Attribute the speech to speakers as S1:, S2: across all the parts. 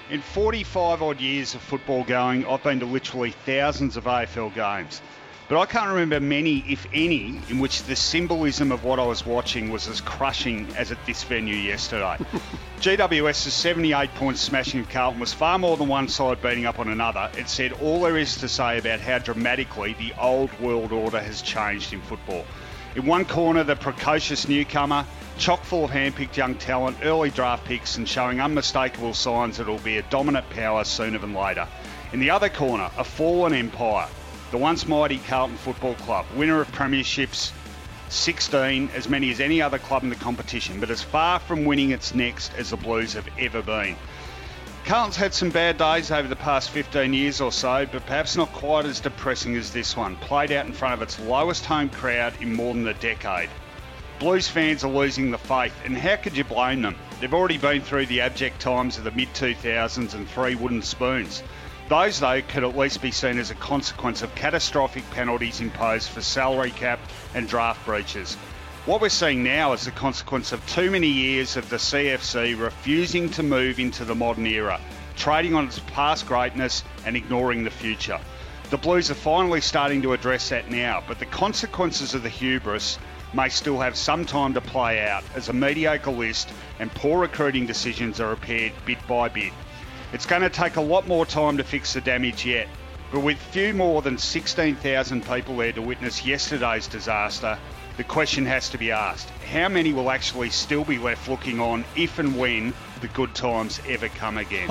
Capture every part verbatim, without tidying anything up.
S1: In forty-five odd years of football going, I've been to literally thousands of A F L games. But I can't remember many, if any, in which the symbolism of what I was watching was as crushing as at this venue yesterday. G W S's seventy-eight point smashing of Carlton was far more than one side beating up on another. It said all there is to say about how dramatically the old world order has changed in football. In one corner, the precocious newcomer, chock full of hand-picked young talent, early draft picks and showing unmistakable signs that it'll be a dominant power sooner than later. In the other corner, a fallen empire. The once mighty Carlton Football Club, winner of premierships, sixteen, as many as any other club in the competition, but as far from winning its next as the Blues have ever been. Carlton's had some bad days over the past fifteen years or so, but perhaps not quite as depressing as this one, played out in front of its lowest home crowd in more than a decade. Blues fans are losing the faith, and how could you blame them? They've already been through the abject times of the mid two thousands and three wooden spoons. Those, though, could at least be seen as a consequence of catastrophic penalties imposed for salary cap and draft breaches. What we're seeing now is the consequence of too many years of the C F C refusing to move into the modern era, trading on its past greatness and ignoring the future. The Blues are finally starting to address that now, but the consequences of the hubris may still have some time to play out as a mediocre list and poor recruiting decisions are repaired bit by bit. It's going to take a lot more time to fix the damage yet, but with few more than sixteen thousand people there to witness yesterday's disaster, the question has to be asked, how many will actually still be left looking on if and when the good times ever come again?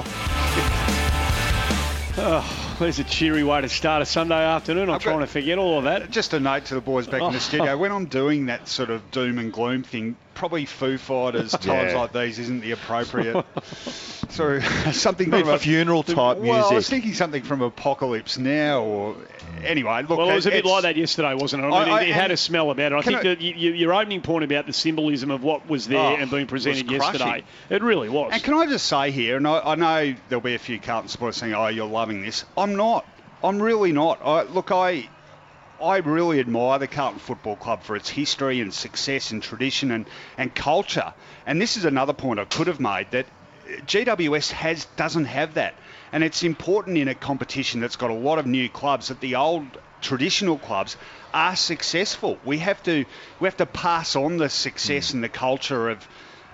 S2: Oh, there's a cheery way to start a Sunday afternoon. I'm I've trying to forget all of that.
S1: Just a note to the boys back oh. in the studio. When I'm doing that sort of doom and gloom thing, probably Foo Fighters times yeah. like these isn't the appropriate. So something from
S3: a funeral type music.
S1: Well, I was thinking something from Apocalypse Now, or anyway. Look,
S2: well, it was a bit like that yesterday, wasn't it? I mean, I, I, it, it had a smell about it. I think I, that you, your opening point about the symbolism of what was there oh, and being presented yesterday, it really was.
S1: And can I just say here, and I, I know there'll be a few Carlton supporters saying, "Oh, you're loving this." I'm not. I'm really not. I, look, I. I really admire the Carlton Football Club for its history and success and tradition and, and culture. And this is another point I could have made, that G W S has doesn't have that. And it's important in a competition that's got a lot of new clubs that the old traditional clubs are successful. We have to we have to pass on the success mm. and the culture of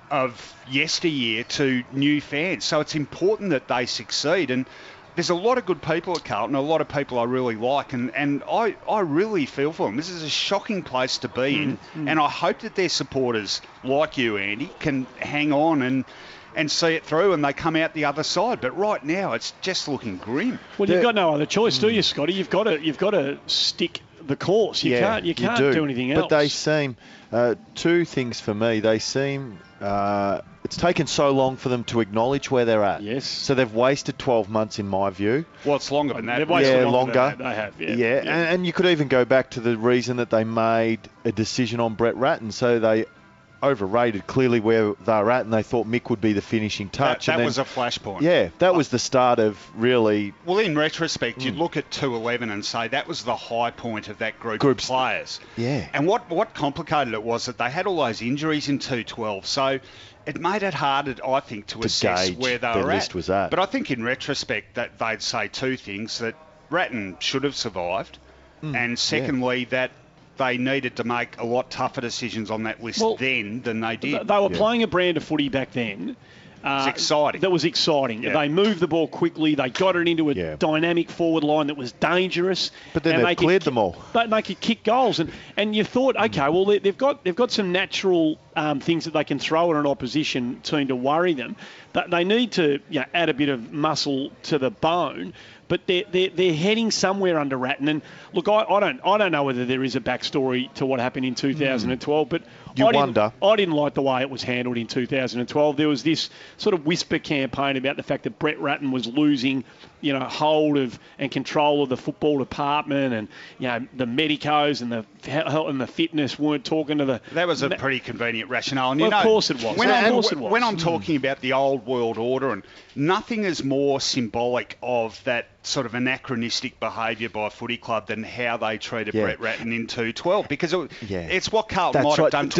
S1: of yesteryear to new fans. So it's important that they succeed. And there's a lot of good people at Carlton, a lot of people I really like, and, and I, I really feel for them. This is a shocking place to be in, mm, mm. and I hope that their supporters, like you, Andy, can hang on and and see it through and they come out the other side. But right now, it's just looking grim.
S2: Well, you've got no other choice, do you, Scotty? You've got to, you've got to stick the course. You
S3: yeah,
S2: can't, you can't
S3: you do.
S2: do anything else.
S3: But they seem, uh, two things for me, they seem... Uh, it's taken so long for them to acknowledge where they're at.
S2: Yes.
S3: So they've wasted twelve months, in my view.
S1: Well, it's longer than that.
S2: They've wasted
S3: yeah,
S2: longer.
S3: longer.
S2: Than they have. Yeah.
S3: Yeah,
S2: yeah.
S3: And, and you could even go back to the reason that they made a decision on Brett Ratton. So they overrated clearly where they're at, and they thought Mick would be the finishing touch.
S1: That, that
S3: and then,
S1: was a flashpoint.
S3: Yeah, that was the start of really...
S1: Well, in retrospect, mm. you'd look at two eleven and say that was the high point of that group Groups, of players.
S3: Yeah.
S1: And what, what complicated it was that they had all those injuries in two twelve, so it made it harder, I think, to,
S3: to
S1: assess where they were
S3: list
S1: at.
S3: Was at.
S1: But I think in retrospect that they'd say two things, that Ratton should have survived, mm. and secondly, yeah. that they needed to make a lot tougher decisions on that list well, then than they did.
S2: They were
S3: yeah.
S2: playing a brand of footy back then.
S1: Uh, it was exciting.
S2: That was exciting.
S1: Yeah.
S2: They moved the ball quickly. They got it into a yeah. dynamic forward line that was dangerous.
S3: But then
S2: and
S3: they cleared them all.
S2: But they could kick goals, and, and you thought, okay, well they, they've got they've got some natural um, things that they can throw at an opposition team to worry them. But they need to you know, add a bit of muscle to the bone. But they're, they're, they're heading somewhere under Ratton. And look, I, I don't I don't know whether there is a backstory to what happened in two thousand twelve, but
S3: you
S2: I
S3: wonder.
S2: Didn't, I didn't like the way it was handled in two thousand twelve. There was this sort of whisper campaign about the fact that Brett Ratton was losing, you know, hold of and control of the football department, and you know the medicos and the health and the fitness weren't talking to the.
S1: That was a pretty convenient rationale. And you
S2: well,
S1: know,
S2: of course it was.
S1: When,
S2: of
S1: I'm,
S2: course it was.
S1: when I'm talking about the old world order, and nothing is more symbolic of that sort of anachronistic behaviour by a footy club than how they treated yeah. Brett Ratton in two twelve, because it,
S3: yeah.
S1: it's what Carlton
S3: That's
S1: might
S3: right.
S1: have done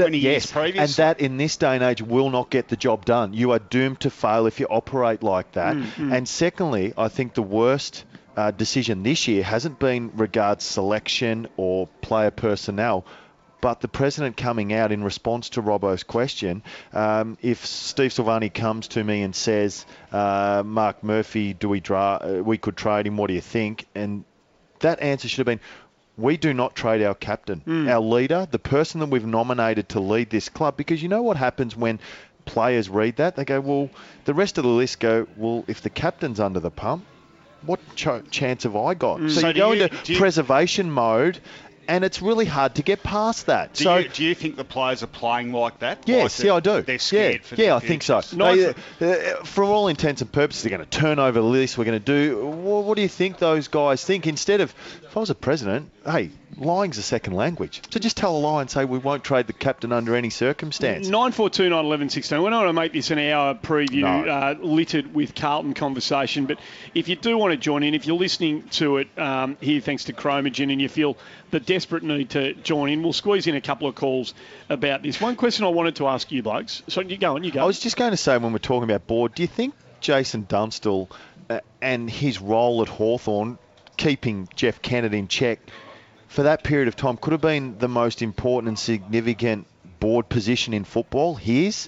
S1: twenty
S3: yes,
S1: years previously.
S3: And that in this day and age will not get the job done. You are doomed to fail if you operate like that.
S2: Mm-hmm.
S3: And secondly, I think the worst uh, decision this year hasn't been regards selection or player personnel, but the president coming out in response to Robbo's question, um, if Steve Silvagni comes to me and says, uh, Mark Murphy, do we dra- uh, we could trade him, what do you think? And that answer should have been, we do not trade our captain,
S2: Mm.
S3: our leader, the person that we've nominated to lead this club. Because you know what happens when players read that? They go, well, the rest of the list go, well, if the captain's under the pump, what ch- chance have I got?
S2: Mm.
S3: So,
S1: So
S3: you
S1: do
S3: go
S1: you-
S3: into
S1: do you-
S3: preservation mode, and it's really hard to get past that.
S1: Do,
S3: so,
S1: you, do you think the players are playing like that?
S3: yes,
S1: like
S3: yeah, I do.
S1: They're scared
S3: yeah,
S1: for
S3: yeah,
S1: the
S3: I think so.
S1: future?
S2: No,
S3: They, uh, for all intents and purposes, they're going to turn over the list. We're going to do. Well, what do you think those guys think? Instead of, if I was a president, hey, lying's a second language. So just tell a lie and say we won't trade the captain under any circumstance.
S2: nine four two nine eleven sixteen. We're not going to make this an hour preview
S3: No.
S2: uh, littered with Carlton conversation, but if you do want to join in, if you're listening to it um, here thanks to Chromogen and you feel the desperate need to join in, we'll squeeze in a couple of calls about this. One question I wanted to ask you blokes. So you go on, you go.
S3: I was just going to say when we're talking about board, do you think Jason Dunstall uh, and his role at Hawthorn, keeping Jeff Kennett in check for that period of time, could have been the most important and significant board position in football, his,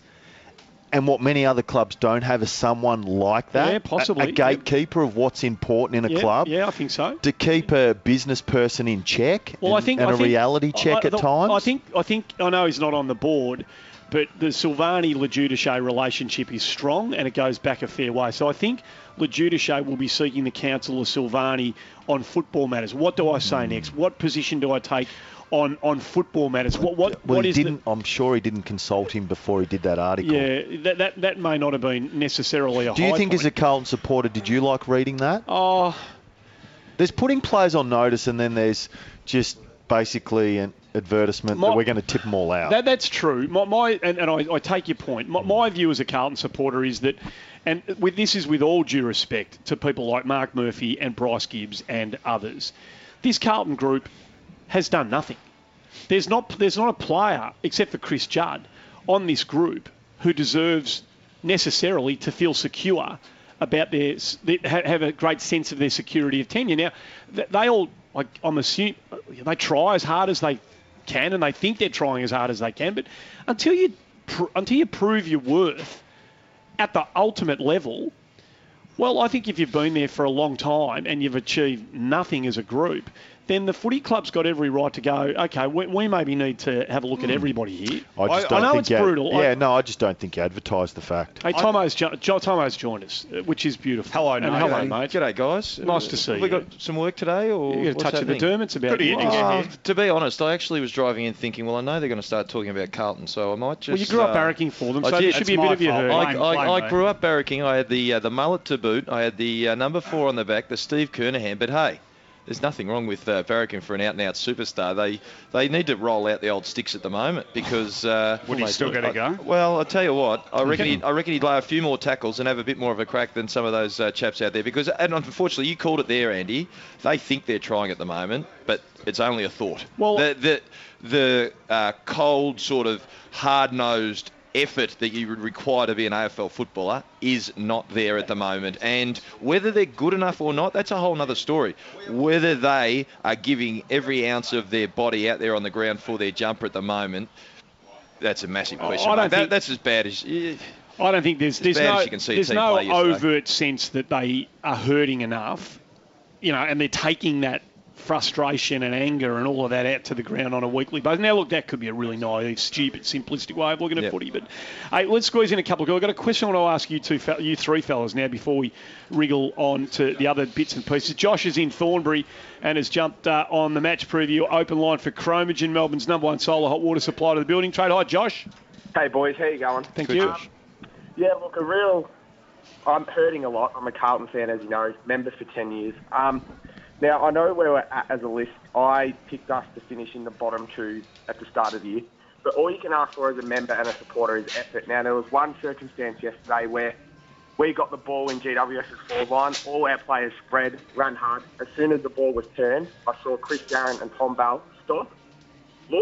S3: and what many other clubs don't have is someone like that?
S2: Yeah, possibly.
S3: A, a gatekeeper of what's important in a
S2: yeah,
S3: club?
S2: Yeah, I think so.
S3: To keep a business person in check
S2: Well,
S3: and,
S2: I think
S3: and
S2: I
S3: a
S2: think,
S3: reality check
S2: I,
S3: at
S2: I,
S3: times?
S2: I think I think I know he's not on the board, but the Silvagni-Lejudice relationship is strong and it goes back a fair way. So I think Lejudice will be seeking the counsel of Silvagni on football matters. What do I say next? What position do I take on, on football matters? What what
S3: well,
S2: what
S3: he
S2: is
S3: didn't, I'm sure he didn't consult him before he did that article.
S2: the, yeah, that, that that may not have been necessarily a
S3: Do you
S2: high
S3: think
S2: point.
S3: as a Carlton supporter, did you like reading that?
S2: Oh,
S3: There's putting players on notice and then there's just basically an advertisement
S2: My-
S3: that we're going to tip them all out.
S2: That, that's true. My, my and, and I, I take your point. My, my view as a Carlton supporter is that, and with this is with all due respect to people like Mark Murphy and Bryce Gibbs and others, this Carlton group has done nothing. There's not there's not a player except for Chris Judd on this group who deserves necessarily to feel secure about their they have a great sense of their security of tenure. Now they all, like I'm assuming, they try as hard as they can and they think they're trying as hard as they can, but until you pr- until you prove your worth at the ultimate level, well, I think if you've been there for a long time and you've achieved nothing as a group, then the footy club's got every right to go, okay, we, we maybe need to have a look at everybody here.
S3: I just
S1: I-
S3: don't
S2: I know
S3: think
S2: it's
S3: you,
S2: brutal.
S3: Yeah,
S2: I-
S3: no, I just don't think you advertise the fact.
S2: Hey, Tomo's, jo- jo- Tomo's joined us, uh, which is beautiful.
S1: Hello,
S2: and
S1: mate.
S2: hello,
S1: G'day.
S2: mate.
S4: G'day, guys.
S2: Nice to see
S4: Have we
S2: you.
S4: got some work today, or
S2: You got a
S4: what's
S2: touch of the
S4: happening?
S2: Dermot's about
S1: Good
S2: you.
S1: evening,
S2: Oh,
S1: yeah.
S4: Uh, to be honest, I actually was driving in thinking, well, I know they're going to start talking about Carlton, so I might just.
S2: well, you grew up
S4: uh,
S2: barracking for them,
S4: I
S2: so
S4: did.
S2: there should be a
S1: It's
S2: bit
S1: my
S2: of your
S1: fault.
S2: herd.
S4: I,
S1: Blame-
S4: I,
S1: blame
S4: I
S1: me.
S4: grew up barracking. I had the uh, the mullet to boot. I had the uh, number four on the back, the Steve Kernahan. But hey, there's nothing wrong with uh, barracking for an out-and-out superstar. They they need to roll out the old sticks at the moment because. Uh,
S1: Would he still get a go?
S4: Well, I'll tell you what. I reckon he'd, I reckon he'd lay a few more tackles and have a bit more of a crack than some of those uh, chaps out there. Because, and unfortunately, you called it there, Andy. They think they're trying at the moment, but it's only a thought.
S2: Well-
S4: the the, the uh, cold sort of hard-nosed effort that you would require to be an A F L footballer is not there at the moment. And whether they're good enough or not, that's a whole other story. Whether they are giving every ounce of their body out there on the ground for their jumper at the moment, that's a massive question.
S2: I don't
S4: mate. That-
S2: think-
S4: that's as bad as... yeah.
S2: I don't think there's there's
S4: bad
S2: no
S4: as you can see a
S2: there's
S4: team
S2: no
S4: play yesterday.
S2: overt sense that they are hurting enough, you know, and they're taking that frustration and anger and all of that out to the ground on a weekly basis. Now, look, that could be a really naive, stupid, simplistic way of looking at
S4: Yep.
S2: footy, but hey, let's squeeze in a couple of. I've got a question I want to ask you two, fel- you three fellas now before we wriggle on to the other bits and pieces. Josh is in Thornbury and has jumped uh, on the match preview open line for Chromogen, Melbourne's number one solar hot water supply to the building trade. Hi, Josh.
S5: Hey boys, how you going?
S2: Thank
S4: Good,
S2: you.
S4: Josh.
S5: Yeah, look, a real. I'm hurting a lot. I'm a Carlton fan, as you know, member for ten years. Um, now I know where we're at as a list. I picked us to finish in the bottom two at the start of the year, but all you can ask for as a member and a supporter is effort. Now there was one circumstance yesterday where we got the ball in GWS's forward line. All our players spread, ran hard. As soon as the ball was turned, I saw Chris Garron and Tom Bell stop, look,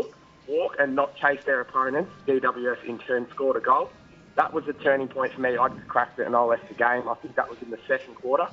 S5: walk and not chase their opponents, D W S in turn scored a goal. That was the turning point for me. I just cracked it and I left the game. I think that was in the second quarter.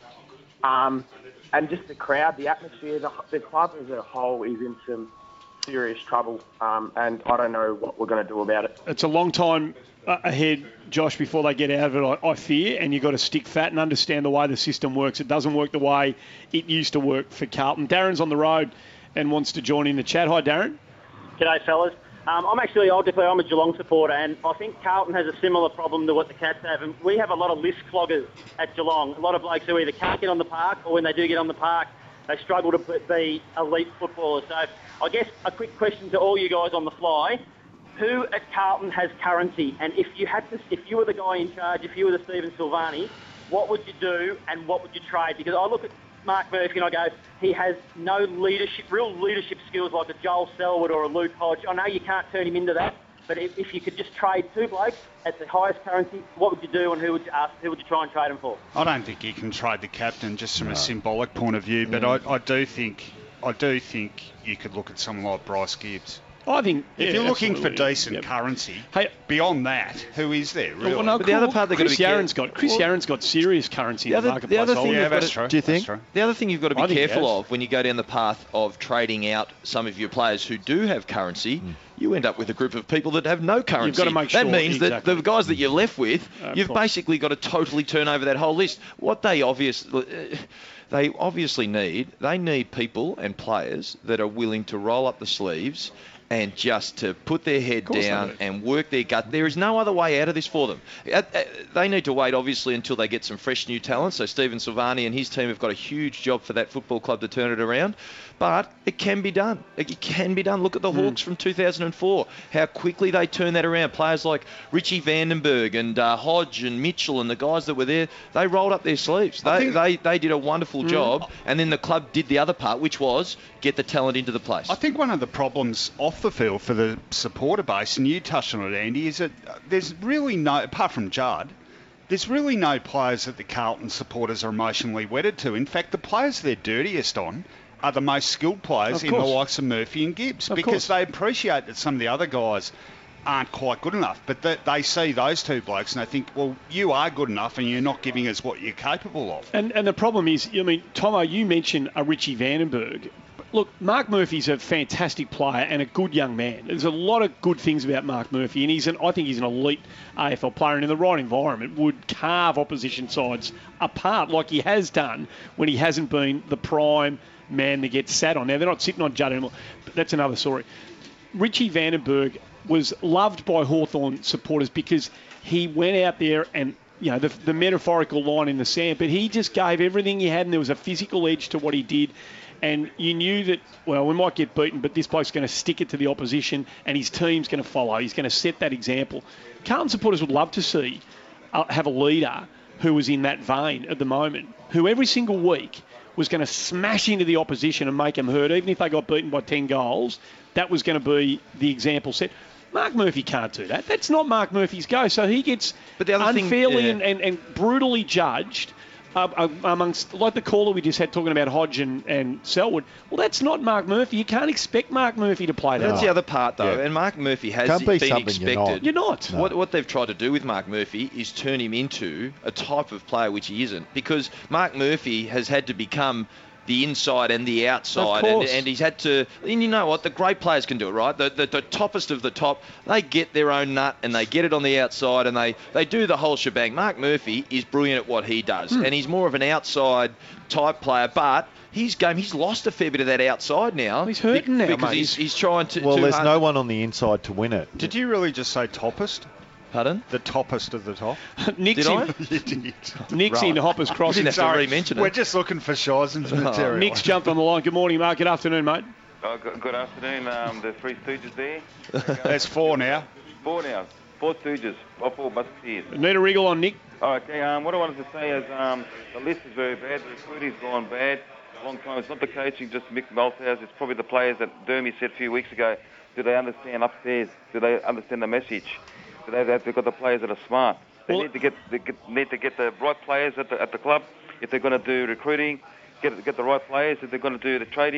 S5: Um, and just the crowd, the atmosphere, the, the club as a whole is in some serious trouble, um, and I don't know what we're going to do about it.
S2: It's a long time uh, ahead, Josh, before they get out of it, I, I fear, and you've got to stick fat and understand the way the system works. It doesn't work the way it used to work for Carlton. Darren's on the road and wants to join in the chat. Hi, Darren.
S6: G'day, fellas. Um, I'm actually, I'll definitely, I'm a Geelong supporter, and I think Carlton has a similar problem to what the Cats have. And we have a lot of list cloggers at Geelong. A lot of blokes who either can't get on the park, or when they do get on the park, they struggle to be elite footballers. So I guess a quick question to all you guys on the fly. Who at Carlton has currency? And if you had to, if you were the guy in charge, if you were the Stephen Silvani, what would you do and what would you trade? Because I look at Mark Murphy and I go, he has no leadership, real leadership skills like a Joel Selwood or a Luke Hodge. I know you can't turn him into that, but if, if you could just trade two blokes at the highest currency, what would you do and who would you ask, who would you try and trade him for?
S1: I don't think you can trade the captain just from no. a symbolic point of view, but mm. I, I do think I do think you could look at someone like Bryce Gibbs.
S2: I think
S1: if
S2: yeah,
S1: you're looking
S2: absolutely.
S1: for decent
S2: yep.
S1: currency,
S2: hey,
S1: beyond that, who is there really?
S2: Well, no,
S4: but
S2: cool.
S4: the other part they've
S2: Chris
S4: got to be
S2: Yaron's got Chris
S4: well,
S2: Yaron's got serious currency
S4: the
S2: in the
S4: other,
S2: marketplace.
S4: The other thing
S1: yeah, that's
S4: to,
S1: true.
S3: Do you think?
S4: The other thing you've got to be
S2: I
S4: careful of when you go down the path of trading out some of your players who do have currency, mm. you end up with a group of people that have no currency.
S2: You've got to make sure,
S4: that means
S2: exactly.
S4: that the guys that you're left with,
S2: uh,
S4: you've
S2: course.
S4: basically got to totally turn over that whole list. What they obviously uh, they obviously need, they need people and players that are willing to roll up the sleeves and just to put their head down and work their gut. There is no other way out of this for them. They need to wait, obviously, until they get some fresh new talent. So Stephen Silvani and his team have got a huge job for that football club to turn it around. But it can be done. It can be done. Look at the mm. Hawks from two thousand four, how quickly they turned that around. Players like Richie Vandenberg and uh, Hodge and Mitchell and the guys that were there, they rolled up their sleeves. They they, they did a wonderful mm. job, and then the club did the other part, which was get the talent into the place.
S1: I think one of the problems off the field for the supporter base, and you touched on it, Andy, is that there's really no, apart from Judd, there's really no players that the Carlton supporters are emotionally wedded to. In fact, the players they're dirtiest on are the most skilled players in the likes of Murphy and Gibbs,
S2: of
S1: because
S2: course.
S1: they appreciate that some of the other guys aren't quite good enough, but they, they see those two blokes and they think, well, you are good enough and you're not giving us what you're capable of.
S2: And and the problem is, I mean, Tomo, you mentioned a Richie Vandenberg. Look, Mark Murphy's a fantastic player and a good young man. There's a lot of good things about Mark Murphy, and he's an, I think he's an elite A F L player, and in the right environment would carve opposition sides apart like he has done when he hasn't been the prime man that gets sat on. Now, they're not sitting on Judd anymore, but that's another story. Richie Vandenberg was loved by Hawthorn supporters because he went out there and, you know, the, the metaphorical line in the sand, but he just gave everything he had, and there was a physical edge to what he did. And you knew that, well, we might get beaten, but this bloke's going to stick it to the opposition and his team's going to follow. He's going to set that example. Carlton supporters would love to see uh, have a leader who was in that vein at the moment, who every single week was going to smash into the opposition and make them hurt, even if they got beaten by ten goals. That was going to be the example set. Mark Murphy can't do that. That's not Mark Murphy's go. So he gets
S4: but the other
S2: unfairly
S4: thing, yeah.
S2: and, and, and brutally judged uh, amongst, like the caller we just had talking about Hodge and, and Selwood. Well, that's not Mark Murphy. You can't expect Mark Murphy to play that.
S4: That's
S2: way.
S4: the other part, though.
S3: Yeah.
S4: And Mark Murphy has
S3: Can't be
S4: been
S3: expected.
S4: You're not.
S2: You're not.
S3: No.
S4: What, what they've tried to do with Mark Murphy is turn him into a type of player which he isn't. Because Mark Murphy has had to become the inside and the outside, and, and he's had to. And you know what? The great players can do it, right? The, the the toppest of the top, they get their own nut and they get it on the outside, and they they do the whole shebang. Mark Murphy is brilliant at what he does, hmm. and he's more of an outside type player, but. His game, he's lost a fair bit of that outside now.
S2: He's hurting now,
S4: because
S2: mate.
S4: he's, he's trying to.
S3: Well,
S4: too
S3: there's
S4: hard.
S3: no one on the inside to win it.
S1: Did you really just say toppest?
S4: Pardon?
S1: The toppest of the top?
S2: Nick's
S4: Did I?
S1: You did.
S2: Nick's
S1: Right.
S2: in Hopper's Crossing.
S4: Didn't have to re-mention it.
S1: We're just looking for Shizen's material.
S2: Nick's jumped on the line. Good morning, Mark. Good afternoon, mate.
S7: Oh, good, good afternoon. Um, the Three Stooges there.
S1: There's four now.
S7: Four now. Four Stooges. Or four Musketeers.
S2: Need a wriggle on Nick.
S7: Oh, okay. Um, what I wanted to say is um, the list is very bad. The recruiting's gone bad. Long time. It's not the coaching, just Mick Malthouse. It's probably the players that Dermy said a few weeks ago. Do they understand upstairs? Do they understand the message? Do they, they've got the players that are smart. They
S2: Well,
S7: need to get they get, need to get the right players at the at the club. If they're going to do recruiting, get get the right players. If they're going to do the trading,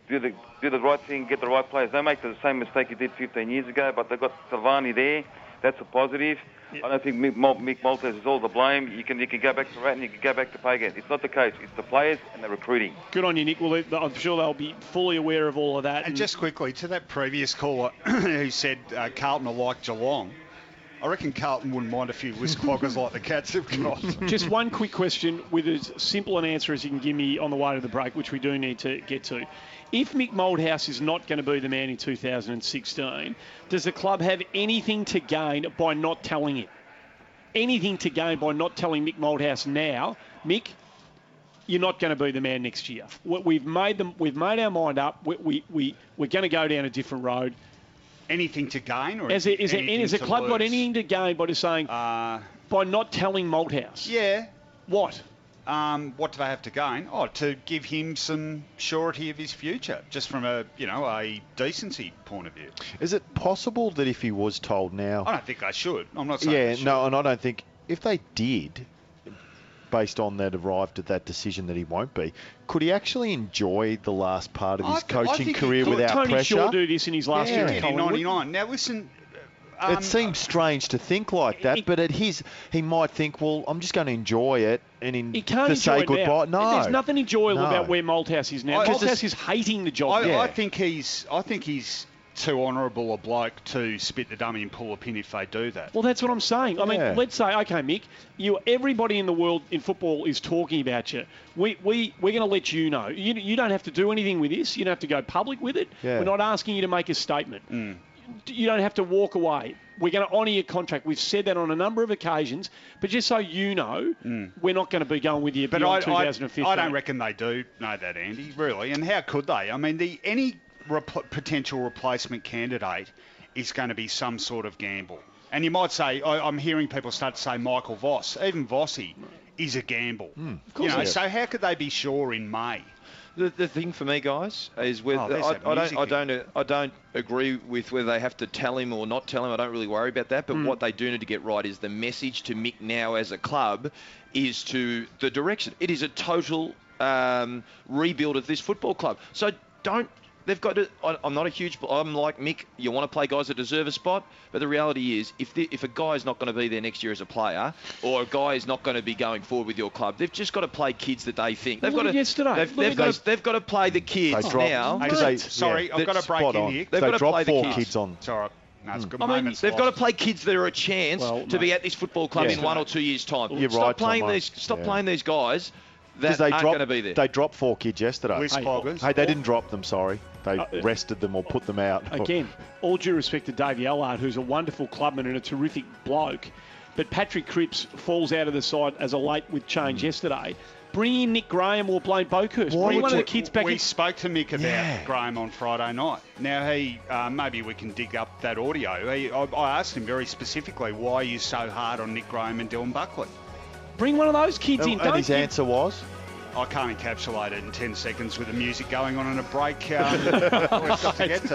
S7: do the do the right thing, get the right players. Don't make the same mistake you did fifteen years ago, but they've got Silvani there. That's a positive. Yep. I don't think Mick, Mal- Mick Malthouse is all to blame. You can you can go back to Ratton, you can go back to Pagan. It's not the coach, it's the players and the recruiting.
S2: Good on you, Nick. Well, I'm sure they'll be fully aware of all of that.
S1: And,
S2: and
S1: just quickly, to that previous caller who said uh, Carlton are like Geelong, I reckon Carlton wouldn't mind a few list cloggers like the Cats have got.
S2: Just one quick question with as simple an answer as you can give me on the way to the break, which we do need to get to. If Mick Malthouse is not going to be the man in two thousand sixteen, does the club have anything to gain by not telling him? Anything to gain by not telling Mick Malthouse now, Mick, you're not going to be the man next year. We've made them. We've made our mind up. We, we, we, we're going to go down a different road.
S1: Anything to gain? Or
S2: Is, it, is, it, is the club
S1: lose?
S2: got anything to gain by just saying,
S1: uh,
S2: by not telling Malthouse?
S1: Yeah.
S2: What?
S1: Um, what do they have to gain? Oh, to give him some surety of his future, just from a, you know, a decency point of view.
S3: Is it possible that if he was told now...
S1: I don't think they should. I'm not saying
S3: Yeah,
S1: they should.
S3: no, and I don't think... If they did, based on that, arrived at that decision that he won't be, could he actually enjoy the last part of his
S1: I th- I
S3: coaching
S1: think he
S3: career
S1: could.
S3: without
S2: Tony
S3: pressure?
S2: Shaw do this in his last
S3: Yeah.
S2: year
S1: He
S2: at
S1: did in
S2: Collingwood.
S1: ninety-nine. Now, listen... Um,
S3: It seems strange to think like that,
S2: he-
S3: but at his, he might think, well, I'm just going to enjoy it and in,
S2: He can't
S3: to
S2: enjoy
S3: say
S2: it
S3: goodbye.
S2: now.
S3: No,
S2: There's nothing enjoyable
S3: No.
S2: about where Malthouse is now.
S1: I-
S2: Malthouse
S3: it's-
S2: is hating the job.
S1: I,
S3: Yeah.
S1: I think he's. I think he's too honourable a bloke to spit the dummy and pull a pin if they do that.
S2: Well, that's what I'm saying. I mean,
S3: Yeah.
S2: let's say, okay, Mick, you, everybody in the world in football is talking about you. We, we, we're going to let you know. You, you don't have to do anything with this. You don't have to go public with it.
S3: Yeah.
S2: We're not asking you to make a statement.
S1: Mm.
S2: You don't have to walk away. We're going to honour your contract. We've said that on a number of occasions. But just so you know,
S1: Mm.
S2: we're not going to be going with you
S1: But
S2: beyond
S1: I, I,
S2: twenty fifteen.
S1: I don't reckon they do know that, Andy, really. And how could they? I mean, the any rep- potential replacement candidate is going to be some sort of gamble. And you might say, I, I'm hearing people start to say Michael Voss, even Vossi, is a gamble.
S3: Mm.
S2: Of course
S1: you know,
S2: it is.
S1: so how could they be sure in May?
S4: The, the thing for me, guys, is with
S1: Oh,
S4: I,
S1: there's
S4: I
S1: that
S4: don't
S1: music
S4: I don't I don't agree with whether they have to tell him or not tell him. I don't really worry about that. But
S2: Mm.
S4: what they do need to get right is the message to Mick now as a club is to the direction. It is a total um, rebuild of this football club. So don't. They've got to. I, I'm not a huge. I'm like Mick. You want to play guys that deserve a spot, but the reality is, if the, if a guy is not going to be there next year as a player, or a guy is not going to be going forward with your club, they've just got to play kids that they think they've
S2: Look
S4: got
S2: at
S4: to.
S2: yesterday.
S4: They've,
S2: Look
S4: they've
S2: at
S4: got.
S2: those-
S4: To, they've got to play the kids
S3: They dropped-
S4: now.
S3: Because they-
S1: Sorry,
S3: yeah,
S1: I've got to
S3: that's
S1: break
S3: spot
S1: in
S3: on.
S1: here.
S4: They've
S3: They
S4: got to
S3: dropped
S4: play the
S3: four
S4: kids.
S3: kids on.
S1: It's all right. No, it's a good
S2: I mean,
S1: moment.
S4: They've got to play kids that are a chance
S2: Well,
S4: to
S2: mate.
S4: be at this football club
S3: Yeah.
S4: in one or two years' time.
S3: You're
S4: stop
S3: right,
S4: playing
S3: Tomo.
S4: these. Stop
S3: Yeah.
S4: playing these guys
S3: Because
S4: that
S3: they
S4: aren't
S3: dropped,
S4: going to be there.
S3: they dropped four kids yesterday.
S1: List
S2: Hey,
S1: cloggers.
S3: Hey, they didn't drop them, sorry. They
S2: Uh,
S3: rested them or put them out.
S2: Again, all due respect to Davey Allard, who's a wonderful clubman and a terrific bloke, but Patrick Cripps falls out of the side as a late with change
S3: Hmm.
S2: yesterday. Bring in Nick Graham or Blaine Boakhurst.
S3: Why
S2: Bring
S3: would
S2: one of
S3: you-
S2: the kids back
S1: we
S2: in.
S1: spoke to Mick about
S3: Yeah.
S1: Graham on Friday night. Now, he uh, maybe we can dig up that audio. He, I, I asked him very specifically, why are you so hard on Nick Graham and Dylan Buckley?
S2: Bring one of those kids in.
S3: And
S2: Don't
S3: his
S2: give-
S3: answer was?
S1: I can't encapsulate it in ten seconds with the music going on and a break. Um, we've got to get to.